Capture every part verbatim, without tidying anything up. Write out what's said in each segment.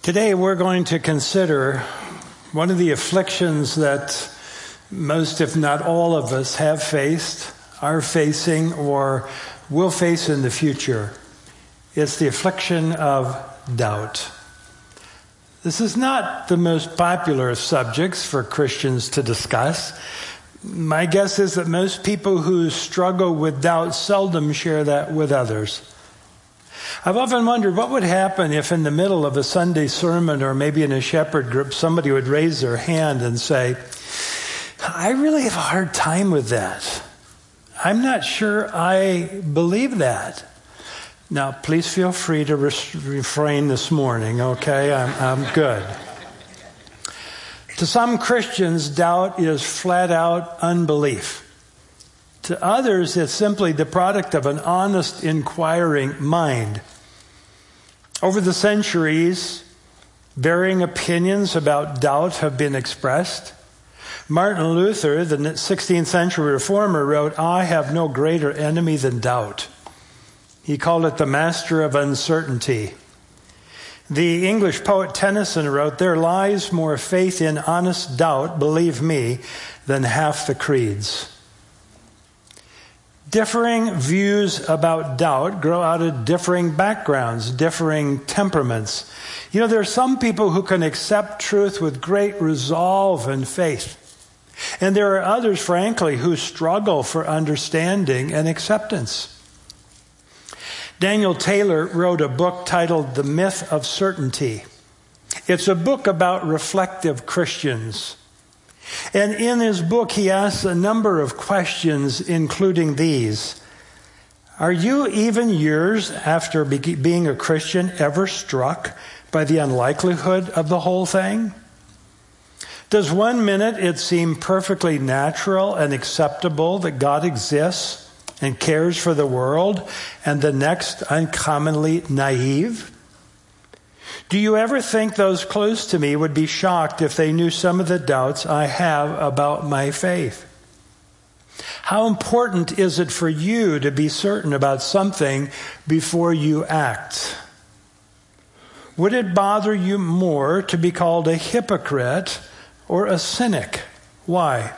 Today we're going to consider one of the afflictions that most, if not all of us, have faced, are facing, or will face in the future. It's the affliction of doubt. This is not the most popular of subjects for Christians to discuss. My guess is that most people who struggle with doubt seldom share that with others. I've often wondered what would happen if in the middle of a Sunday sermon or maybe in a shepherd group somebody would raise their hand and say, I really have a hard time with that. I'm not sure I believe that. Now, please feel free to re- refrain this morning, okay? I'm, I'm good. To some Christians, doubt is flat out unbelief. To others, it's simply the product of an honest, inquiring mind. Over the centuries, varying opinions about doubt have been expressed. Martin Luther, the sixteenth century reformer, wrote, I have no greater enemy than doubt. He called it the master of uncertainty. The English poet Tennyson wrote, there lies more faith in honest doubt, believe me, than half the creeds. Differing views about doubt grow out of differing backgrounds, differing temperaments. You know, there are some people who can accept truth with great resolve and faith. And there are others, frankly, who struggle for understanding and acceptance. Daniel Taylor wrote a book titled The Myth of Certainty. It's a book about reflective Christians. And in his book, he asks a number of questions, including these. Are you, even years after be- being a Christian, ever struck by the unlikelihood of the whole thing? Does one minute it seem perfectly natural and acceptable that God exists and cares for the world, and the next uncommonly naive? Do you ever think those close to me would be shocked if they knew some of the doubts I have about my faith? How important is it for you to be certain about something before you act? Would it bother you more to be called a hypocrite or a cynic? Why?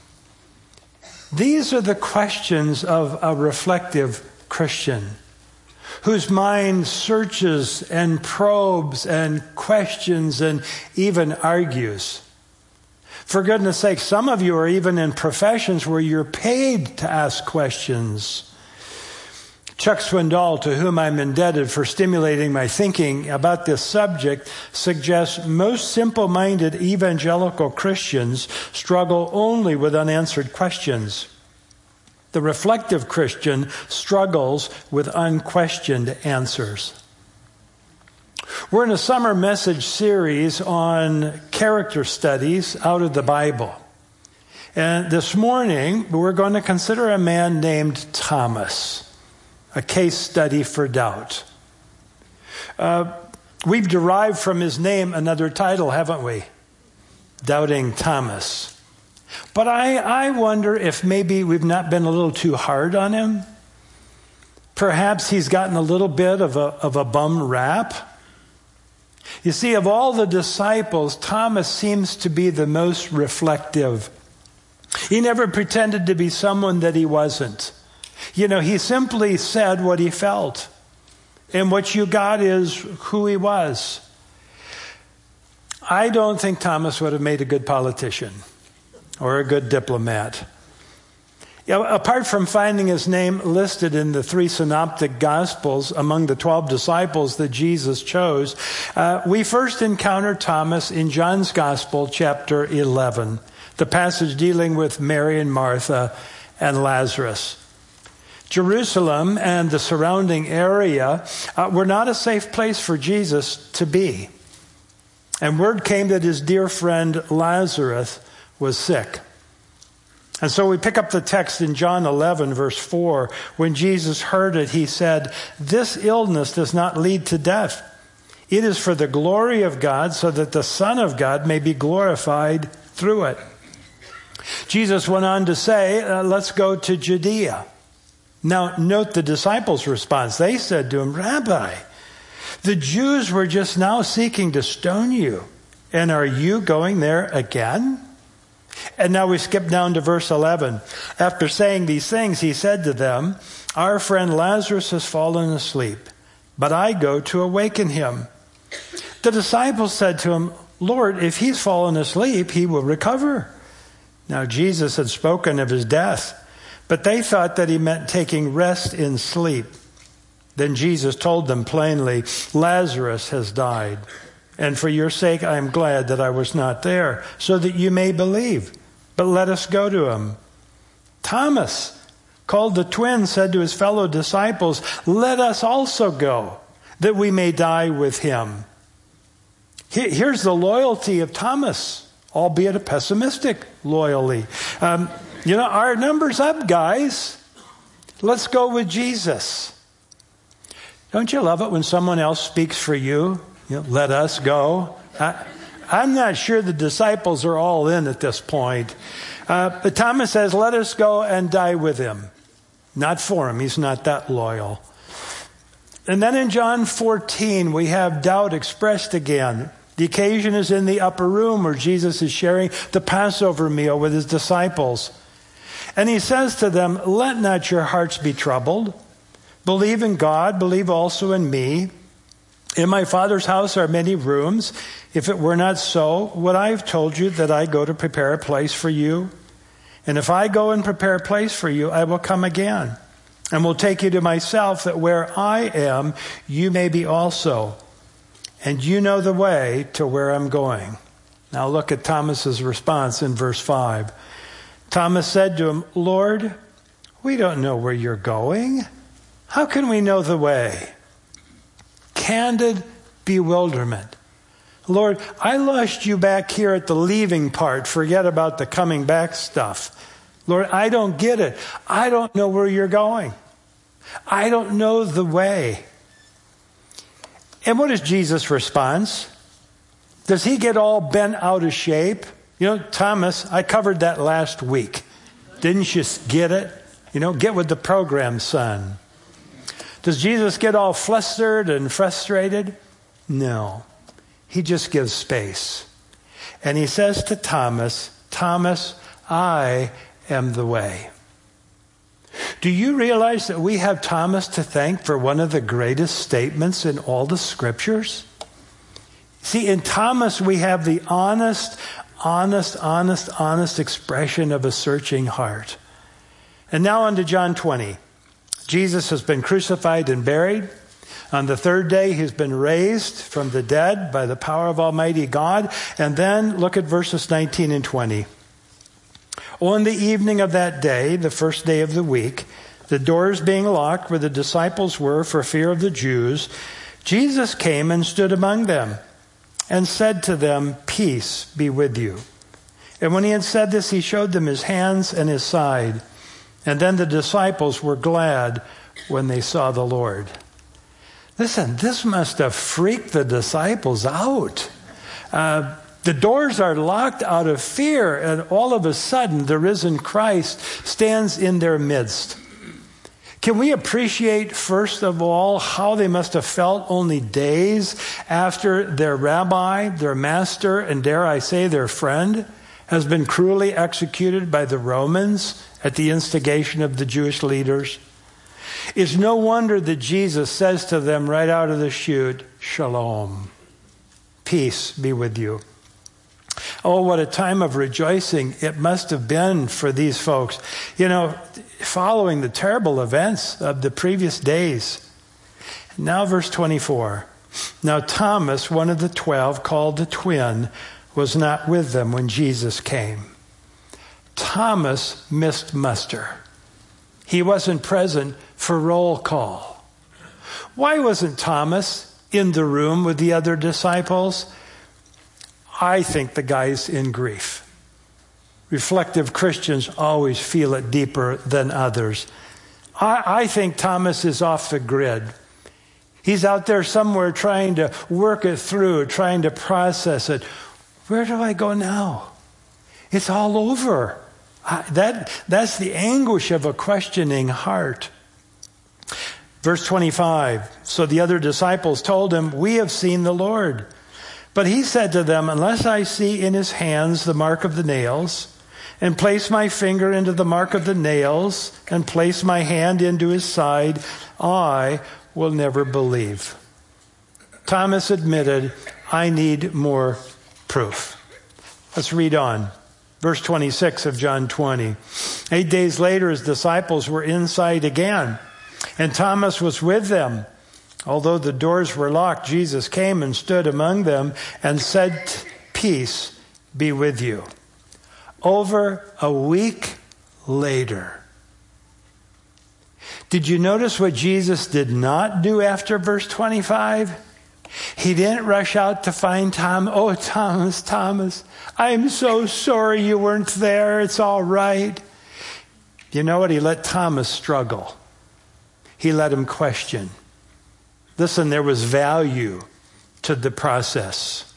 These are the questions of a reflective Christian, whose mind searches and probes and questions and even argues. For goodness sake, some of you are even in professions where you're paid to ask questions. Chuck Swindoll, to whom I'm indebted for stimulating my thinking about this subject, suggests most simple-minded evangelical Christians struggle only with unanswered questions. The reflective Christian struggles with unquestioned answers. We're in a summer message series on character studies out of the Bible. And this morning, we're going to consider a man named Thomas, a case study for doubt. Uh, we've derived from his name another title, haven't we? Doubting Thomas. But I, I wonder if maybe we've not been a little too hard on him. Perhaps he's gotten a little bit of a, of a bum rap. You see, of all the disciples, Thomas seems to be the most reflective. He never pretended to be someone that he wasn't. You know, he simply said what he felt. And what you got is who he was. I don't think Thomas would have made a good politician or a good diplomat. You know, apart from finding his name listed in the three synoptic gospels among the twelve disciples that Jesus chose, uh, we first encounter Thomas in John's gospel, chapter eleven, the passage dealing with Mary and Martha and Lazarus. Jerusalem and the surrounding area uh, were not a safe place for Jesus to be. And word came that his dear friend Lazarus was sick. And so we pick up the text in John eleven, verse four. When Jesus heard it, he said, this illness does not lead to death. It is for the glory of God, so that the Son of God may be glorified through it. Jesus went on to say, uh, let's go to Judea. Now, note the disciples' response. They said to him, Rabbi, The Jews were just now seeking to stone you. And are you going there again? And now we skip down to verse eleven. After saying these things, he said to them, our friend Lazarus has fallen asleep, but I go to awaken him. The disciples said to him, Lord, if he's fallen asleep, he will recover. Now Jesus had spoken of his death, but they thought that he meant taking rest in sleep. Then Jesus told them plainly, Lazarus has died. And for your sake, I am glad that I was not there, so that you may believe. But let us go to him. Thomas, called the twin, said to his fellow disciples, let us also go, that we may die with him. Here's the loyalty of Thomas, albeit a pessimistic loyalty. Um, you know, our number's up, guys. Let's go with Jesus. Don't you love it when someone else speaks for you? You know, let us go. I, I'm not sure the disciples are all in at this point. Uh, but Thomas says, let us go and die with him. Not for him. He's not that loyal. And then in John fourteen, we have doubt expressed again. The occasion is in the upper room where Jesus is sharing the Passover meal with his disciples. And he says to them, let not your hearts be troubled. Believe in God, believe also in me. In my Father's house are many rooms. If it were not so, would I have told you that I go to prepare a place for you? And if I go and prepare a place for you, I will come again and will take you to myself, that where I am, you may be also. And you know the way to where I'm going. Now look at Thomas's response in verse five. Thomas said to him, Lord, we don't know where you're going. How can we know the way? Candid bewilderment. Lord, I lost you back here at the leaving part. Forget about the coming back stuff. Lord, I don't get it. I don't know where you're going. I don't know the way. And what is Jesus' response? Does he get all bent out of shape? You know, Thomas, I covered that last week. Didn't you get it? You know, get with the program, son. Does Jesus get all flustered and frustrated? No. He just gives space. And he says to Thomas, Thomas, I am the way. Do you realize that we have Thomas to thank for one of the greatest statements in all the scriptures? See, in Thomas we have the honest, honest, honest, honest expression of a searching heart. And now on to John twenty. Jesus has been crucified and buried. On the third day, he's been raised from the dead by the power of Almighty God. And then look at verses nineteen and twenty. On the evening of that day, the first day of the week, the doors being locked where the disciples were for fear of the Jews, Jesus came and stood among them and said to them, peace be with you. And when he had said this, he showed them his hands and his side. And then the disciples were glad when they saw the Lord. Listen, this must have freaked the disciples out. Uh, the doors are locked out of fear, and all of a sudden the risen Christ stands in their midst. Can we appreciate, first of all, how they must have felt only days after their rabbi, their master, and dare I say their friend, has been cruelly executed by the Romans at the instigation of the Jewish leaders? It's no wonder that Jesus says to them right out of the chute, Shalom, peace be with you. Oh, what a time of rejoicing it must have been for these folks, you know, following the terrible events of the previous days. Now verse twenty-four. Now Thomas, one of the twelve, called the twin, was not with them when Jesus came. Thomas missed muster. He wasn't present for roll call. Why wasn't Thomas in the room with the other disciples? I think the guy's in grief. Reflective Christians always feel it deeper than others. I, I think Thomas is off the grid. He's out there somewhere trying to work it through, trying to process it. Where do I go now? It's all over. I, that, that's the anguish of a questioning heart. Verse twenty-five, so the other disciples told him, we have seen the Lord. But he said to them, unless I see in his hands the mark of the nails, and place my finger into the mark of the nails, and place my hand into his side, I will never believe. Thomas admitted, I need more proof. Let's read on. Verse twenty-six of John twenty. Eight days later, his disciples were inside again, and Thomas was with them. Although the doors were locked, Jesus came and stood among them and said, peace be with you. Over a week later. Did you notice what Jesus did not do after verse twenty-five? He didn't rush out to find Tom. Oh, Thomas, Thomas, I'm so sorry you weren't there. It's all right. You know what? He let Thomas struggle. He let him question. Listen, there was value to the process.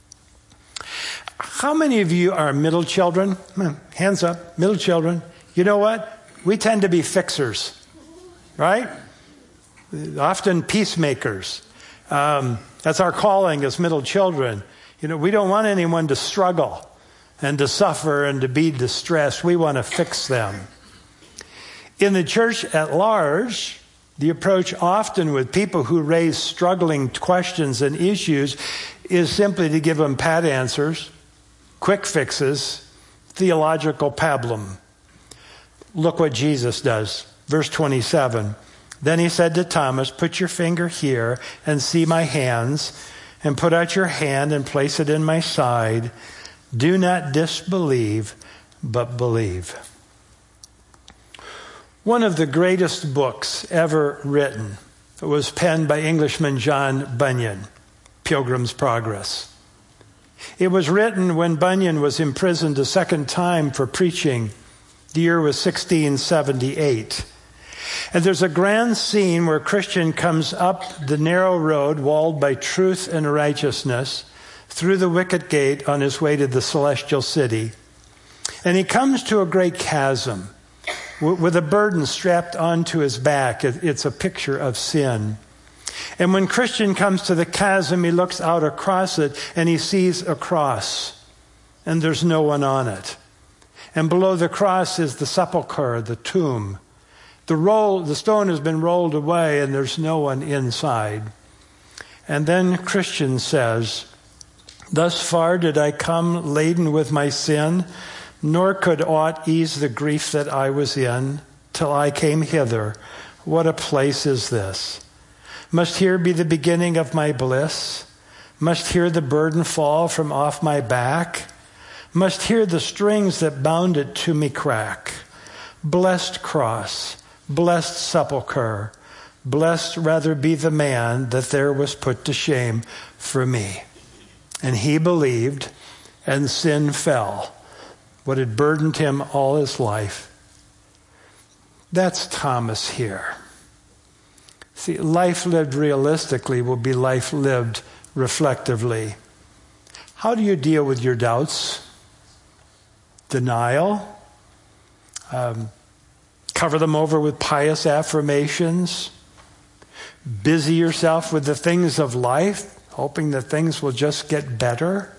How many of you are middle children? Hands up, middle children. You know what? We tend to be fixers, right? Often peacemakers. Um, that's our calling as middle children. You know, we don't want anyone to struggle and to suffer and to be distressed. We want to fix them. In the church at large, the approach often with people who raise struggling questions and issues is simply to give them pat answers, quick fixes, theological pablum. Look what Jesus does. Verse twenty-seven. Then he said to Thomas, put your finger here and see my hands, and put out your hand and place it in my side. Do not disbelieve, but believe. One of the greatest books ever written was penned by Englishman John Bunyan, Pilgrim's Progress. It was written when Bunyan was imprisoned a second time for preaching. The year was sixteen seventy-eight. And there's a grand scene where Christian comes up the narrow road walled by truth and righteousness through the wicket gate on his way to the celestial city. And he comes to a great chasm with a burden strapped onto his back. It's a picture of sin. And when Christian comes to the chasm, he looks out across it and he sees a cross. And there's no one on it. And below the cross is the sepulcher, the tomb. The roll, the stone has been rolled away and there's no one inside. And then Christian says, thus far did I come laden with my sin, nor could aught ease the grief that I was in, till I came hither. What a place is this! Must here be the beginning of my bliss? Must here the burden fall from off my back? Must here the strings that bound it to me crack? Blessed cross, blessed sepulcher, blessed rather be the man that there was put to shame for me. And he believed, and sin fell, what had burdened him all his life. That's Thomas here. See, life lived realistically will be life lived reflectively. How do you deal with your doubts? Denial? Um, cover them over with pious affirmations? Busy yourself with the things of life, hoping that things will just get better?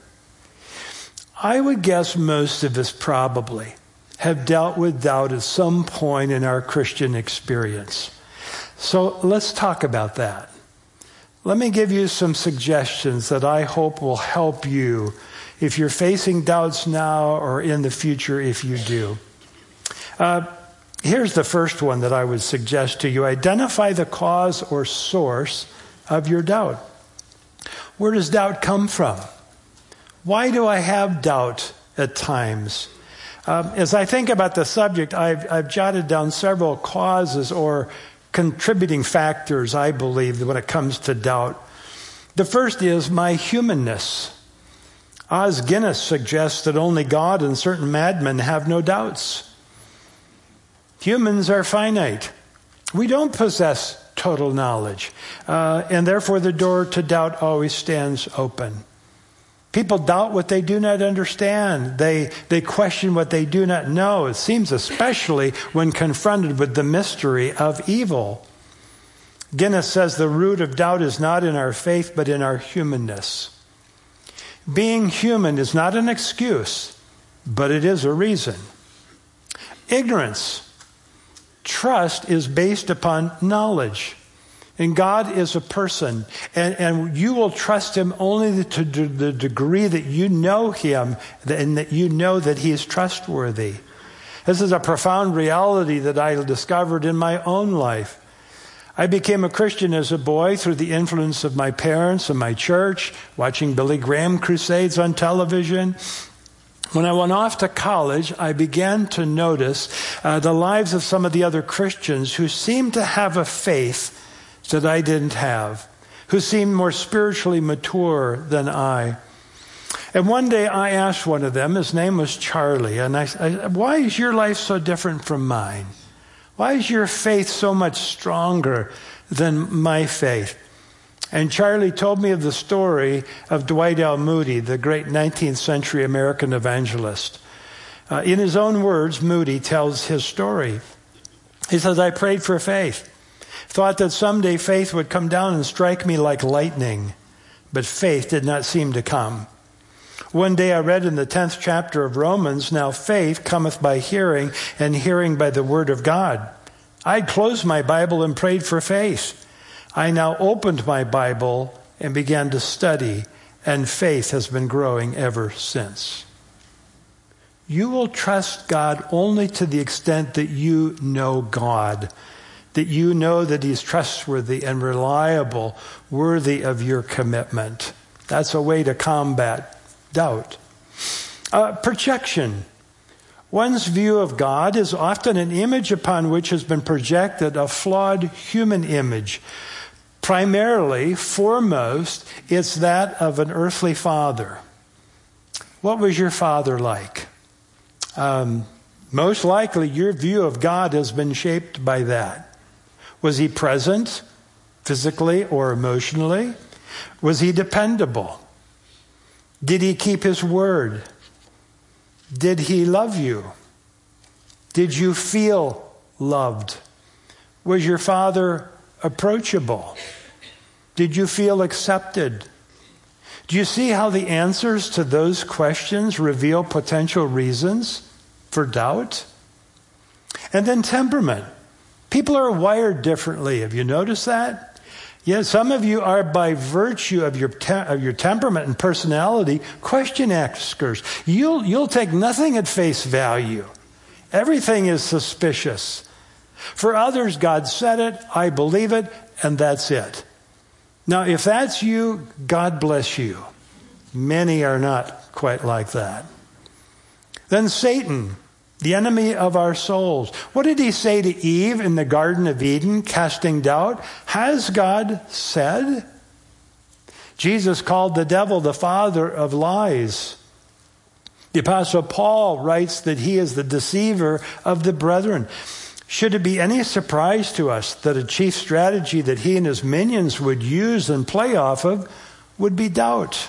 I would guess most of us probably have dealt with doubt at some point in our Christian experience. So let's talk about that. Let me give you some suggestions that I hope will help you if you're facing doubts now or in the future if you do. Uh, here's the first one that I would suggest to you. Identify the cause or source of your doubt. Where does doubt come from? Why do I have doubt at times? Um, as I think about the subject, I've, I've jotted down several causes or contributing factors, I believe, when it comes to doubt. The first is my humanness. Os Guinness suggests that only God and certain madmen have no doubts. Humans are finite. We don't possess total knowledge, uh, and therefore the door to doubt always stands open. People doubt what they do not understand. They, they question what they do not know. It seems especially when confronted with the mystery of evil. Guinness says the root of doubt is not in our faith, but in our humanness. Being human is not an excuse, but it is a reason. Ignorance. Trust is based upon knowledge. And God is a person. And, and you will trust him only to the degree that you know him and that you know that he is trustworthy. This is a profound reality that I discovered in my own life. I became a Christian as a boy through the influence of my parents and my church, watching Billy Graham crusades on television. When I went off to college, I began to notice uh, the lives of some of the other Christians who seemed to have a faith that I didn't have, who seemed more spiritually mature than I. And one day I asked one of them, his name was Charlie, and I said, why is your life so different from mine? Why is your faith so much stronger than my faith? And Charlie told me of the story of Dwight L. Moody, the great nineteenth century American evangelist. Uh, in his own words, Moody tells his story. He says, I prayed for faith, thought that someday faith would come down and strike me like lightning, but faith did not seem to come. One day I read in the tenth chapter of Romans, now faith cometh by hearing, and hearing by the word of God. I closed my Bible and prayed for faith. I now opened my Bible and began to study, and faith has been growing ever since. You will trust God only to the extent that you know God, that you know that he's trustworthy and reliable, worthy of your commitment. That's a way to combat doubt. Uh, projection. One's view of God is often an image upon which has been projected a flawed human image. Primarily, foremost, it's that of an earthly father. What was your father like? Um, most likely, your view of God has been shaped by that. Was he present, physically or emotionally? Was he dependable? Did he keep his word? Did he love you? Did you feel loved? Was your father approachable? Did you feel accepted? Do you see how the answers to those questions reveal potential reasons for doubt? And then temperament. People are wired differently. Have you noticed that? Yes, some of you are, by virtue of your te- of your temperament and personality, question askers. You'll you'll take nothing at face value. Everything is suspicious. For others, God said it, I believe it, and that's it. Now, if that's you, God bless you. Many are not quite like that. Then Satan, the enemy of our souls. What did he say to Eve in the Garden of Eden, casting doubt? Has God said? Jesus called the devil the father of lies. The Apostle Paul writes that he is the deceiver of the brethren. Should it be any surprise to us that a chief strategy that he and his minions would use and play off of would be doubt?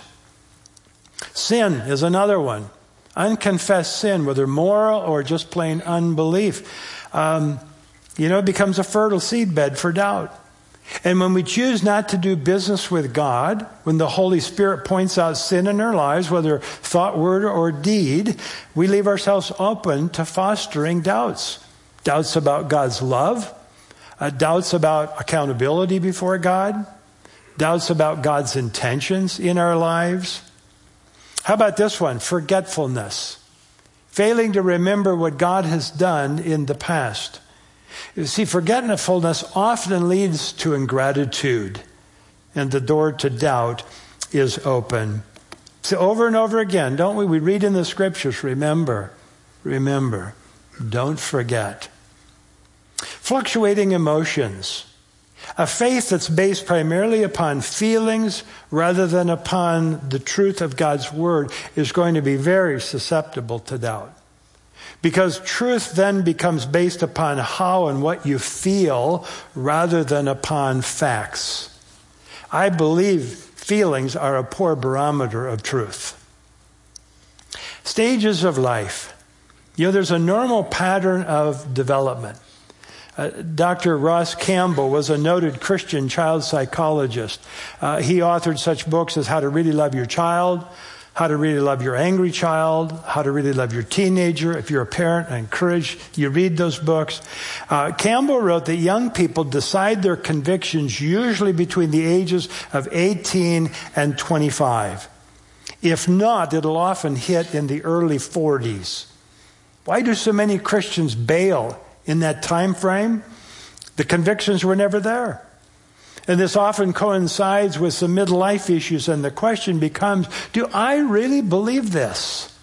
Sin is another one. Unconfessed sin, whether moral or just plain unbelief, um, you know, it becomes a fertile seedbed for doubt. And when we choose not to do business with God, when the Holy Spirit points out sin in our lives, whether thought, word, or deed, we leave ourselves open to fostering doubts. Doubts about God's love, uh, doubts about accountability before God, doubts about God's intentions in our lives. How about this one? Forgetfulness. Failing to remember what God has done in the past. You see, forgetfulness often leads to ingratitude, and the door to doubt is open. So over and over again, don't we? We read in the scriptures, remember, remember, don't forget. Fluctuating emotions. A faith that's based primarily upon feelings rather than upon the truth of God's word is going to be very susceptible to doubt. Because truth then becomes based upon how and what you feel rather than upon facts. I believe feelings are a poor barometer of truth. Stages of life. You know, there's a normal pattern of development. Uh, Doctor Ross Campbell was a noted Christian child psychologist. Uh, he authored such books as How to Really Love Your Child, How to Really Love Your Angry Child, How to Really Love Your Teenager. If you're a parent, I encourage you read those books. Uh, Campbell wrote that young people decide their convictions usually between the ages of eighteen and twenty-five. If not, it'll often hit in the early forties. Why do so many Christians bail in that time frame? The convictions were never there. And this often coincides with some midlife issues, and the question becomes, do I really believe this?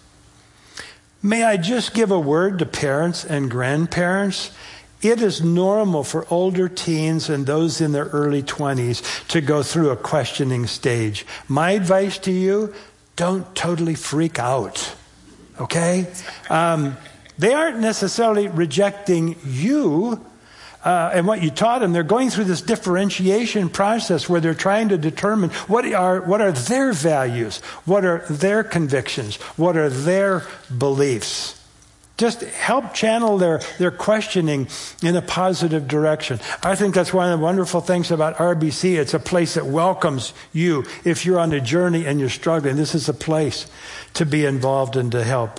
May I just give a word to parents and grandparents? It is normal for older teens and those in their early twenties to go through a questioning stage. My advice to you, don't totally freak out, okay? Um, they aren't necessarily rejecting you uh, and what you taught them. They're going through this differentiation process where they're trying to determine what are what are their values, what are their convictions, what are their beliefs. Just help channel their, their questioning in a positive direction. I think that's one of the wonderful things about R B C. It's a place that welcomes you. If you're on a journey and you're struggling, this is a place to be involved and to help.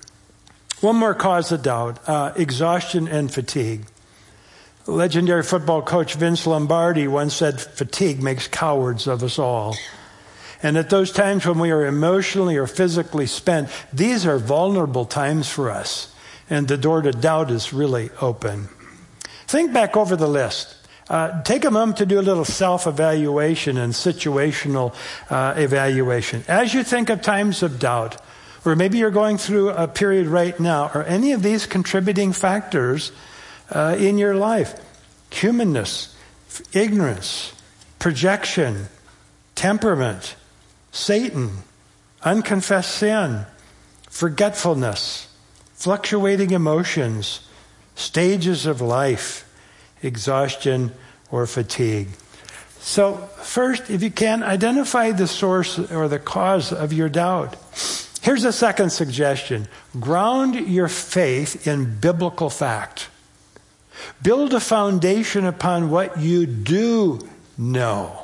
One more cause of doubt, uh, exhaustion and fatigue. Legendary football coach Vince Lombardi once said, fatigue makes cowards of us all. And at those times when we are emotionally or physically spent, these are vulnerable times for us. And the door to doubt is really open. Think back over the list. Uh, take a moment to do a little self-evaluation and situational uh, evaluation. As you think of times of doubt, or maybe you're going through a period right now, are any of these contributing factors uh, in your life? Humanness, ignorance, projection, temperament, Satan, unconfessed sin, forgetfulness, fluctuating emotions, stages of life, exhaustion, or fatigue. So first, if you can, identify the source or the cause of your doubt. Here's a second suggestion. Ground your faith in biblical fact. Build a foundation upon what you do know.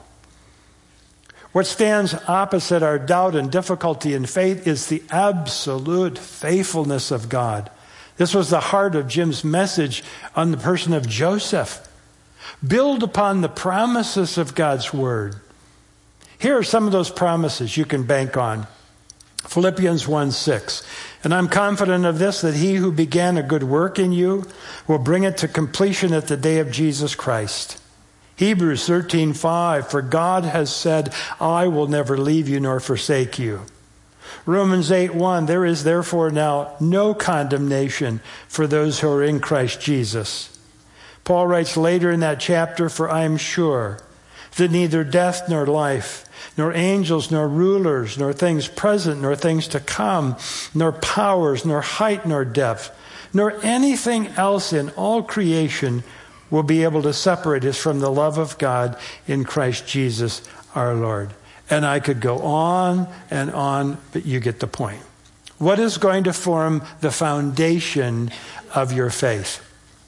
What stands opposite our doubt and difficulty in faith is the absolute faithfulness of God. This was the heart of Jim's message on the person of Joseph. Build upon the promises of God's word. Here are some of those promises you can bank on. Philippians one six. And I'm confident of this, that he who began a good work in you will bring it to completion at the day of Jesus Christ. Hebrews thirteen five. For God has said, I will never leave you nor forsake you. Romans eight one. There is therefore now no condemnation for those who are in Christ Jesus. Paul writes later in that chapter, for I am sure that neither death nor life, nor angels, nor rulers, nor things present, nor things to come, nor powers, nor height, nor depth, nor anything else in all creation will be able to separate us from the love of God in Christ Jesus our Lord. And I could go on and on, but you get the point. What is going to form the foundation of your faith?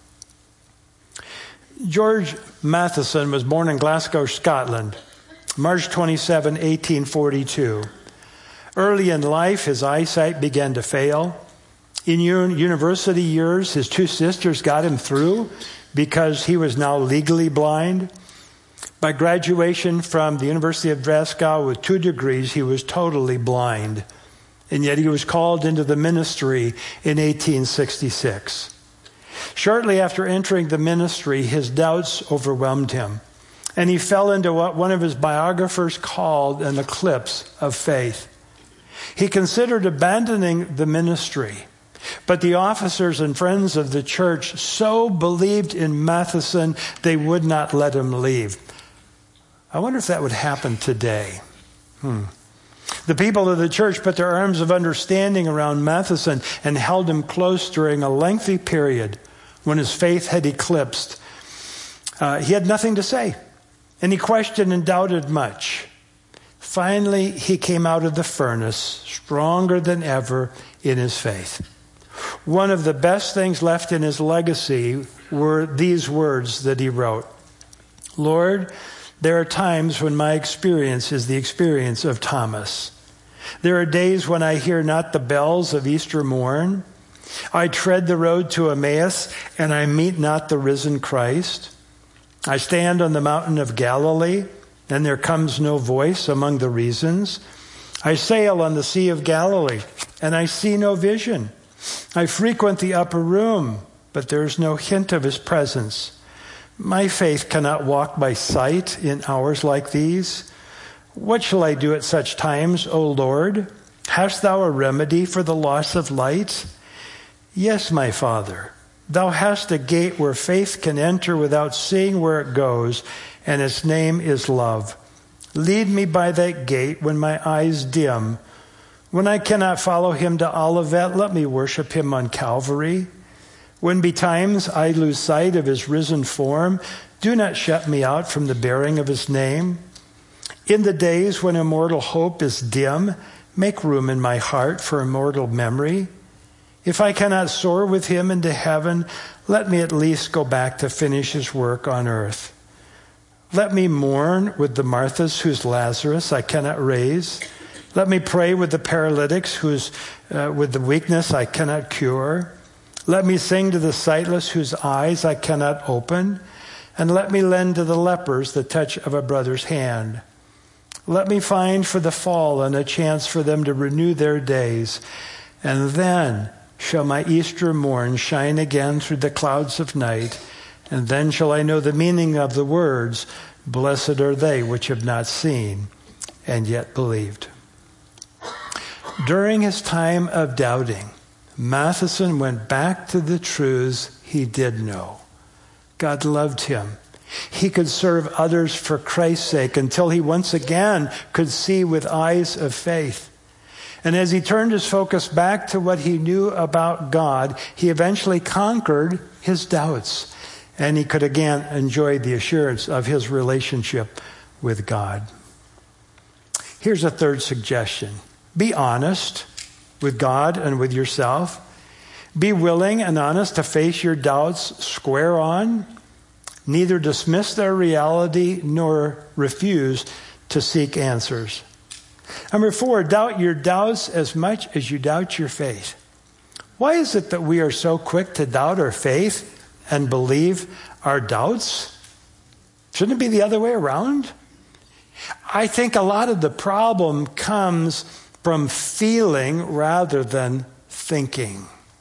George Matheson was born in Glasgow, Scotland, March twenty-seventh, eighteen forty-two. Early in life, his eyesight began to fail. In university years, his two sisters got him through because he was now legally blind. By graduation from the University of Glasgow with two degrees, he was totally blind. And yet he was called into the ministry in eighteen sixty-six. Shortly after entering the ministry, his doubts overwhelmed him, and he fell into what one of his biographers called an eclipse of faith. He considered abandoning the ministry, but the officers and friends of the church so believed in Matheson, they would not let him leave. I wonder if that would happen today. Hmm. The people of the church put their arms of understanding around Matheson and held him close during a lengthy period when his faith had eclipsed. Uh, he had nothing to say, and he questioned and doubted much. Finally, he came out of the furnace stronger than ever in his faith. one of the best things left in his legacy were these words that he wrote. Lord, there are times when my experience is the experience of Thomas. There are days when I hear not the bells of Easter morn. I tread the road to Emmaus, and I meet not the risen Christ. I stand on the mountain of Galilee, and there comes no voice among the reasons. I sail on the Sea of Galilee, and I see no vision. I frequent the upper room, but there is no hint of his presence. My faith cannot walk by sight in hours like these. What shall I do at such times, O Lord? Hast thou a remedy for the loss of light? Yes, my Father, thou hast a gate where faith can enter without seeing where it goes, and its name is love. Lead me by that gate when my eyes dim. When I cannot follow him to Olivet, let me worship him on Calvary. When betimes I lose sight of his risen form, do not shut me out from the bearing of his name. In the days when immortal hope is dim, make room in my heart for immortal memory. If I cannot soar with him into heaven, let me at least go back to finish his work on earth. Let me mourn with the Marthas whose Lazarus I cannot raise. Let me pray with the paralytics whose, uh, with the weakness I cannot cure. Let me sing to the sightless whose eyes I cannot open. And let me lend to the lepers the touch of a brother's hand. Let me find for the fallen a chance for them to renew their days. And then shall my Easter morn shine again through the clouds of night. And then shall I know the meaning of the words, blessed are they which have not seen and yet believed. During his time of doubting, Matheson went back to the truths he did know. God loved him. He could serve others for Christ's sake until he once again could see with eyes of faith. And as he turned his focus back to what he knew about God, he eventually conquered his doubts. And he could again enjoy the assurance of his relationship with God. Here's a third suggestion. Be honest with God and with yourself. Be willing and honest to face your doubts square on. Neither dismiss their reality nor refuse to seek answers. Number four, doubt your doubts as much as you doubt your faith. Why is it that we are so quick to doubt our faith and believe our doubts? Shouldn't it be the other way around? I think a lot of the problem comes from feeling rather than thinking.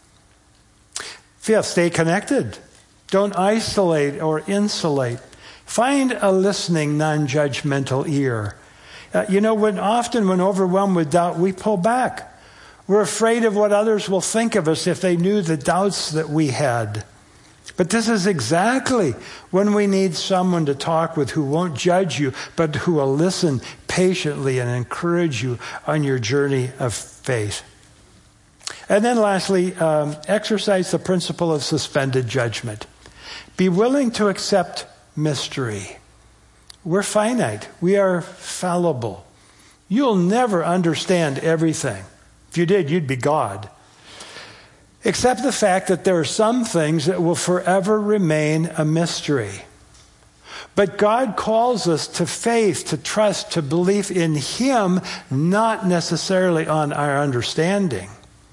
Fifth, stay connected. Don't isolate or insulate. Find a listening, non-judgmental ear. Uh, you know, when often when overwhelmed with doubt, we pull back. We're afraid of what others will think of us if they knew the doubts that we had. But this is exactly when we need someone to talk with who won't judge you, but who will listen patiently and encourage you on your journey of faith. And then lastly, um, exercise the principle of suspended judgment. Be willing to accept mystery. We're finite. We are fallible. You'll never understand everything. If you did, you'd be God. Accept the fact that there are some things that will forever remain a mystery. But God calls us to faith, to trust, to belief in Him, not necessarily on our understanding.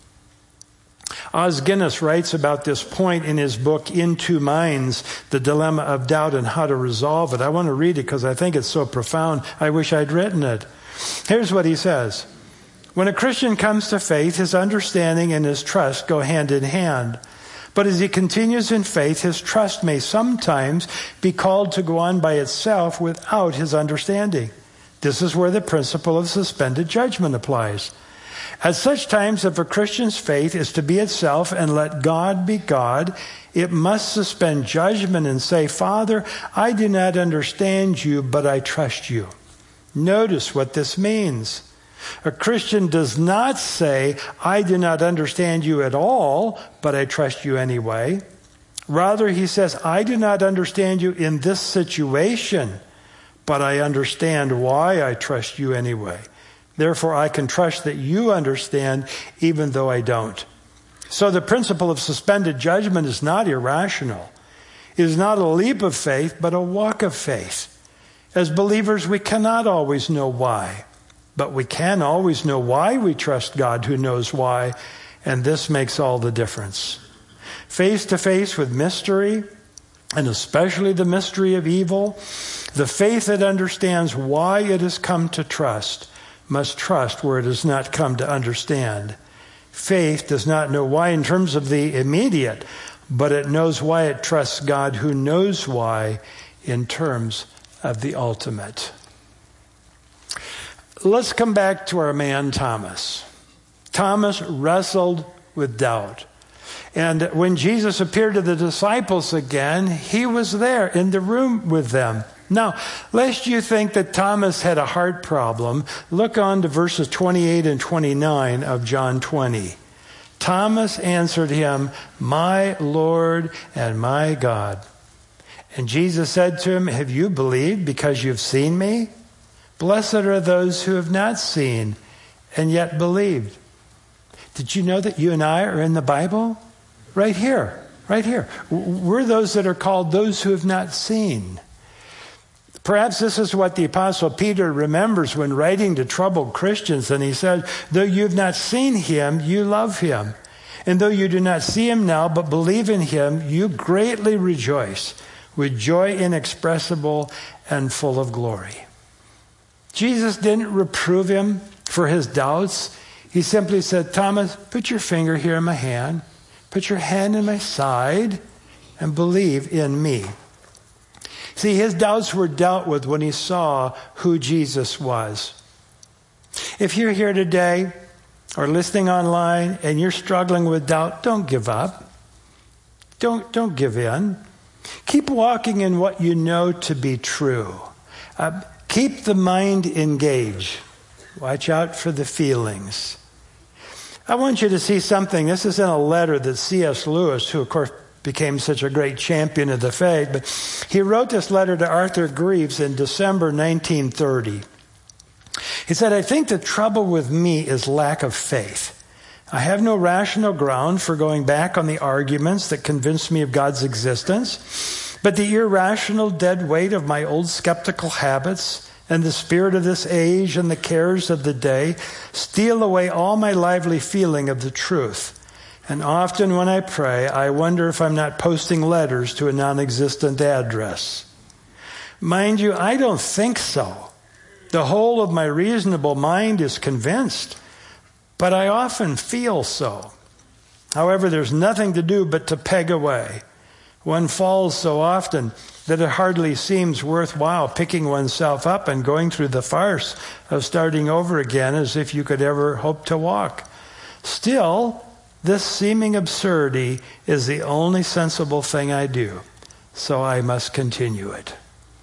Os Guinness writes about this point in his book, In Two Minds, The Dilemma of Doubt and How to Resolve It. I want to read it because I think it's so profound. I wish I'd written it. Here's what he says. When a Christian comes to faith, his understanding and his trust go hand in hand. But as he continues in faith, his trust may sometimes be called to go on by itself without his understanding. This is where the principle of suspended judgment applies. At such times, if a Christian's faith is to be itself and let God be God, it must suspend judgment and say, Father, I do not understand you, but I trust you. Notice what this means. A Christian does not say, I do not understand you at all, but I trust you anyway. Rather, he says, I do not understand you in this situation, but I understand why I trust you anyway. Therefore, I can trust that you understand even though I don't. So the principle of suspended judgment is not irrational. It is not a leap of faith, but a walk of faith. As believers, we cannot always know why, but we can always know why we trust God who knows why, and this makes all the difference. Face to face with mystery, and especially the mystery of evil, the faith that understands why it has come to trust must trust where it has not come to understand. Faith does not know why in terms of the immediate, but it knows why it trusts God who knows why in terms of the ultimate. Let's come back to our man Thomas. Thomas wrestled with doubt. And when Jesus appeared to the disciples again, he was there in the room with them. Now, lest you think that Thomas had a heart problem, look on to verses twenty-eight and twenty-nine of John twenty. Thomas answered him, "My Lord and my God." And Jesus said to him, "Have you believed because you've seen me? Blessed are those who have not seen and yet believed." Did you know that you and I are in the Bible? Right here, right here. We're those that are called those who have not seen. Perhaps this is what the Apostle Peter remembers when writing to troubled Christians. And he said, "Though you have not seen him, you love him. And though you do not see him now, but believe in him, you greatly rejoice with joy inexpressible and full of glory." Jesus didn't reprove him for his doubts. He simply said, "Thomas, put your finger here in my hand. Put your hand in my side and believe in me." See, his doubts were dealt with when he saw who Jesus was. If you're here today or listening online and you're struggling with doubt, don't give up. Don't, don't give in. Keep walking in what you know to be true. Uh, keep the mind engaged. Watch out for the feelings. I want you to see something. This is in a letter that C S Lewis, who of course became such a great champion of the faith, but he wrote this letter to Arthur Greaves in December nineteen thirty. He said, "I think the trouble with me is lack of faith. I have no rational ground for going back on the arguments that convinced me of God's existence, but the irrational dead weight of my old skeptical habits and the spirit of this age and the cares of the day steal away all my lively feeling of the truth. And often when I pray, I wonder if I'm not posting letters to a non-existent address. Mind you, I don't think so. The whole of my reasonable mind is convinced, but I often feel so. However, there's nothing to do but to peg away. One falls so often that it hardly seems worthwhile picking oneself up and going through the farce of starting over again as if you could ever hope to walk. Still, this seeming absurdity is the only sensible thing I do, so I must continue it."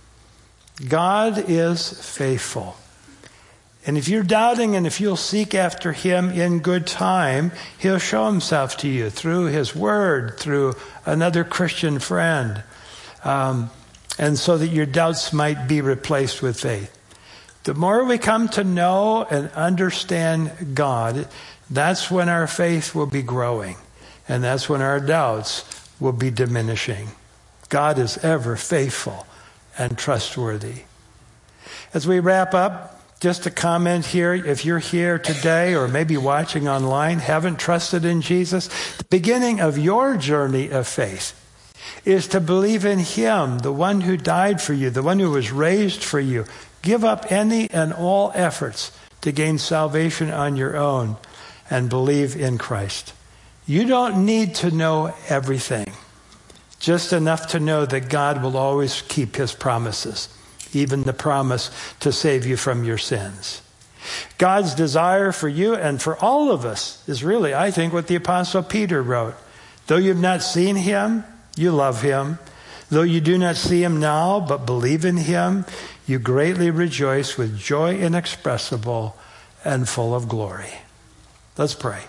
God is faithful. And if you're doubting and if you'll seek after him in good time, he'll show himself to you through his word, through another Christian friend, um, and so that your doubts might be replaced with faith. The more we come to know and understand God, that's when our faith will be growing, and that's when our doubts will be diminishing. God is ever faithful and trustworthy. As we wrap up, just a comment here. If you're here today or maybe watching online, haven't trusted in Jesus, the beginning of your journey of faith is to believe in him, the one who died for you, the one who was raised for you. Give up any and all efforts to gain salvation on your own and believe in Christ. You don't need to know everything, just enough to know that God will always keep his promises, even the promise to save you from your sins. God's desire for you and for all of us is really, I think, what the Apostle Peter wrote. Though you've not seen him, you love him. Though you do not see him now, but believe in him, you greatly rejoice with joy inexpressible and full of glory. Let's pray.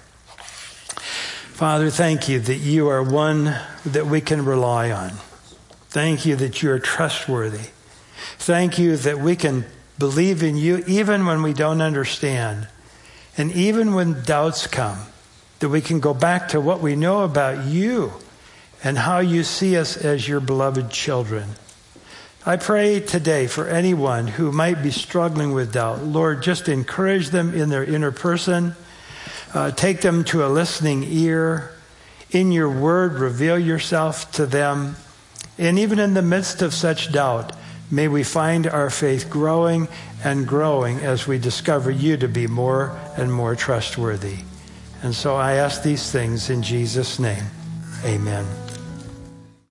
Father, thank you that you are one that we can rely on. Thank you that you are trustworthy. Thank you that we can believe in you even when we don't understand. And even when doubts come, that we can go back to what we know about you and how you see us as your beloved children. I pray today for anyone who might be struggling with doubt. Lord, just encourage them in their inner person. Uh, take them to a listening ear. In your word, reveal yourself to them. And even in the midst of such doubt, may we find our faith growing and growing as we discover you to be more and more trustworthy. And so I ask these things in Jesus' name. Amen.